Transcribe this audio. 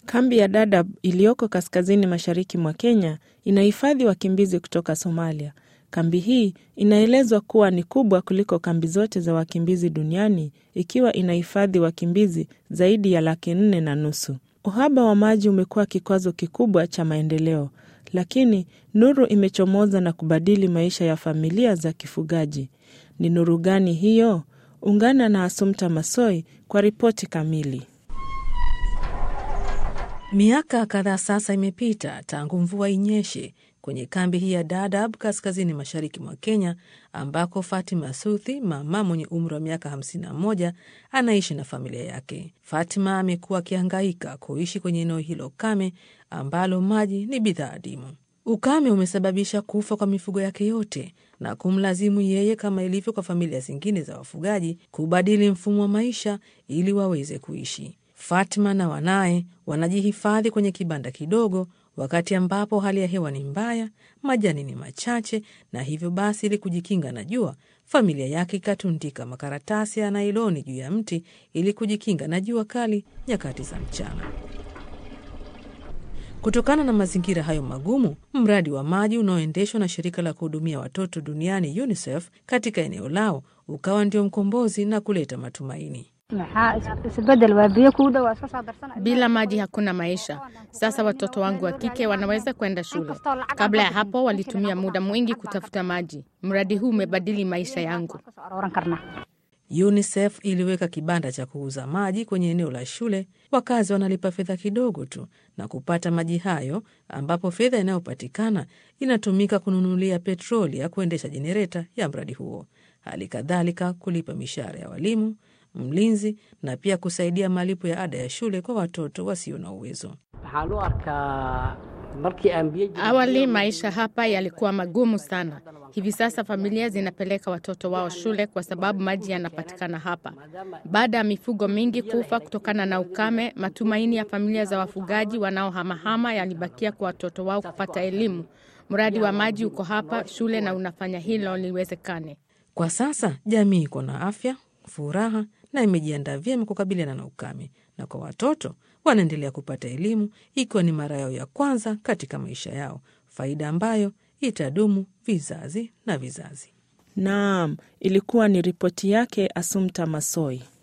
Kambi ya Dadaab iliyoko kaskazini mashariki mwa Kenya inahifadhi wakimbizi kutoka Somalia. Kambi hii inaelezwa kuwa ni kubwa kuliko kambi zote za wakimbizi duniani, ikiwa inahifadhi wakimbizi zaidi ya 450,000. Uhaba wa maji umekuwa kikwazo kikubwa cha maendeleo, lakini nuru imechomoza na kubadili maisha ya familia za kifugaji. Ni nuru gani hiyo? Ungana na Assumpta Massoi kwa ripoti kamili. Miaka kadhaa sasa imepita tangu mvua inyeshe kwenye kambi hii ya Dadaab kaskazini mashariki mwa Kenya, ambako Fatima Suthi, mama mwenye umri wa miaka 51, anaishi na familia yake. Fatima amekuwa akihangaika kuishi kwenye eneo hilo kame ambalo maji ni bidhaa adimu. Ukame umesababisha kufa kwa mifugo yake yote na kumlazimu yeye, kama ilivyo kwa familia zingine za wafugaji, kubadili mfumo wa maisha ili waweze kuishi. Fatima na wanaye wanajihifadhi kwenye kibanda kidogo, wakati ambapo hali ya hewa ni mbaya, majani ni machache, na hivyo basi ili kujikinga na jua, familia yake ikatundika makaratasi ya nailoni juu ya mti ili kujikinga na jua kali nyakati za mchana. Kutokana na mazingira hayo magumu, mradi wa maji unaoendeshwa na shirika la kuhudumia watoto duniani UNICEF katika eneo lao ukawa ndio mkombozi na kuleta matumaini. Bila maji hakuna maisha. Sasa watoto wangu wa kike wanaweza kwenda shule. Kabla ya hapo walitumia muda mwingi kutafuta maji. Mradi huu umebadili maisha yangu. UNICEF iliweka kibanda cha kuuza maji kwenye eneo la shule. Wakazi wanalipa fedha kidogo tu na kupata maji hayo, ambapo fedha inayopatikana inatumika kununulia petroli ya kuendesha jenereta ya mradi huo. Hali kadhalika kulipa mishahara ya walimu, mlinzi na pia kusaidia malipo ya ada ya shule kwa watoto wasio na uwezo. Awali maisha hapa yalikuwa magumu sana. Hivi sasa familia zinapeleka watoto wao shule kwa sababu maji yanapatikana hapa. Baada ya mifugo mingi kufa kutokana na ukame, matumaini ya familia za wafugaji wanaohamahama yalibakia kwa watoto wao kupata elimu. Mradi wa maji uko hapa shule na unafanya hilo liwezekane. Kwa sasa jamii iko na afya, furaha na imejiandaa vyema kukabiliana na ukame, na kwa watoto wanaendelea kupata elimu ikiwa ni mara yao ya kwanza katika maisha yao, faida ambayo itadumu vizazi na vizazi. Naam, ilikuwa ni ripoti yake Assumpta Massoi.